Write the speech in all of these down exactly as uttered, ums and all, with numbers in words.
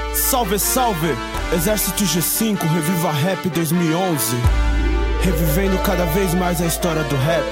Salve, salve, Exército G cinco, reviva Rap dois mil e onze. Revivendo cada vez mais a história do rap.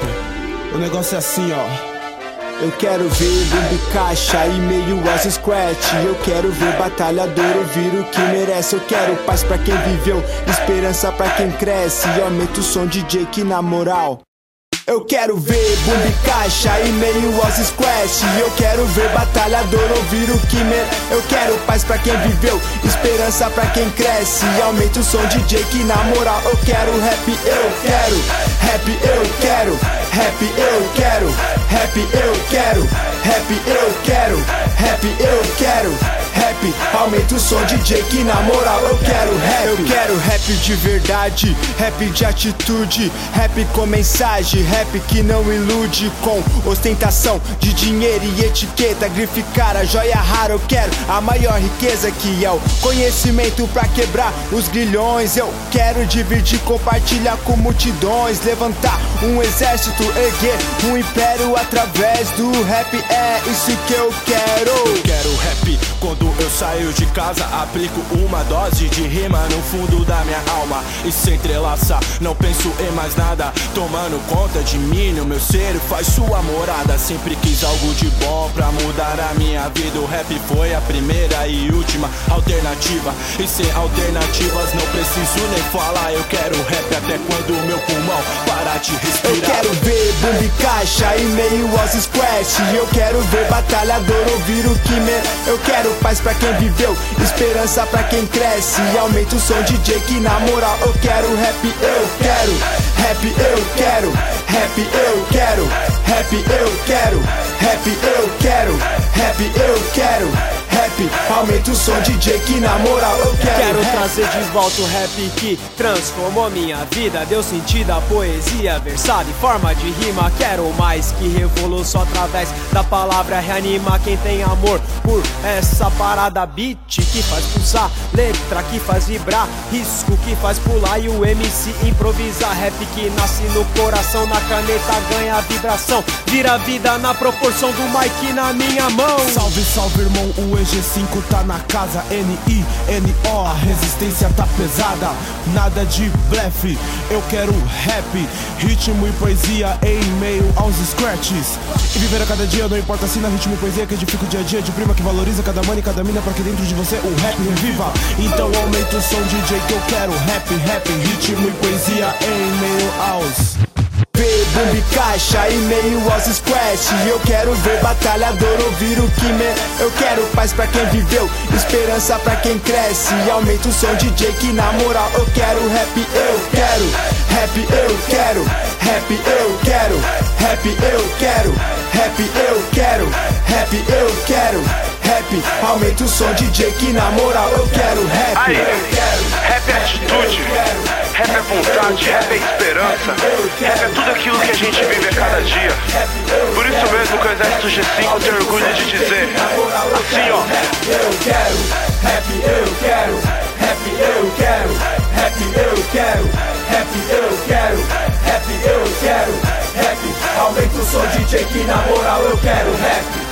O negócio é assim, ó. Eu quero ver bomba caixa e meio aos scratch. Eu quero ver batalhador ouvir o que merece. Eu quero paz pra quem viveu, esperança pra quem cresce. E aumenta o som D J que na moral. Eu quero ver bomba caixa e meio aos scratch. Eu quero ver batalhador ouvir o que merece. Eu quero paz pra quem viveu, esperança pra quem cresce. E aumenta o som D J que na moral. Eu quero rap, eu quero rap, eu quero rap, eu quero rap, eu quero rap, eu quero rap, eu quero rap. Aumenta o som D J que na moral eu quero rap. Eu quero rap de verdade, rap de atitude, rap com mensagem, rap que não ilude com ostentação de dinheiro e etiqueta. Grife cara, joia rara, eu quero a maior riqueza que é o conhecimento pra quebrar os grilhões. Eu quero dividir, compartilhar com multidões, levantar um exército, erguer um império através do rap. É isso que eu quero. Eu quero rap quando eu saio de casa, aplico uma dose de rima no fundo da minha alma e se entrelaça, não penso em mais nada, tomando conta de mim, no meu ser faz sua morada. Sempre quis algo de bom pra mudar a minha vida. O rap foi a primeira e última alternativa, e sem alternativas não preciso nem falar. Eu quero rap até quando meu pulmão parar de respirar. Eu quero ver bomba caixa e meio aos scratch. Eu quero ver batalhador ouvir o que me... Eu quero paz pra quem viveu, esperança pra quem cresce. E aumenta o som D J que na moral eu quero rap, eu quero rap, eu quero rap, eu quero rap, eu quero rap, eu quero rap, eu quero rap. Aumenta o som D J que na moral eu quero Quero rap. trazer de volta o rap que transformou minha vida, deu sentido à poesia versada em forma de rima. Quero mais que revolução através da palavra, reanima quem tem amor por essa parada. Beat que faz pulsar, letra que faz vibrar, risco que faz pular e o M C improvisar. Rap que nasce no coração, na caneta ganha vibração, vira vida na proporção do mic na minha mão. Salve, salve irmão, o E G cinco tá na casa. N I N O, a resistência tá pesada, nada de blefe. Eu quero rap, ritmo e poesia em meio aos scratches. E viver a cada dia, não importa se na ritmo e poesia que edifica o dia a dia de prima, que valoriza cada mano e cada mina pra que dentro de você o rap reviva. Então aumenta o som D J que eu quero rap, rap, ritmo e poesia em meio aos... Ver bomba caixa e meio aos scratch. Eu quero ver batalhador ouvir o que me... Eu quero paz pra quem viveu, esperança pra quem cresce. E aumenta o som D J que na moral eu quero rap, eu quero rap, eu quero rap, eu quero rap, eu quero rap, eu quero rap, eu quero rap. Aumenta o som D J que na moral eu quero rap. Aí, rap é atitude, rap é vontade, rap é esperança, rap é tudo aquilo que a gente vive a cada dia. Por isso mesmo que o Exército G cinco tem orgulho de dizer assim, ó. Eu quero rap, eu quero rap, eu quero rap, eu quero rap, eu quero rap, eu quero rap. Aumenta o som D J que na moral eu quero rap.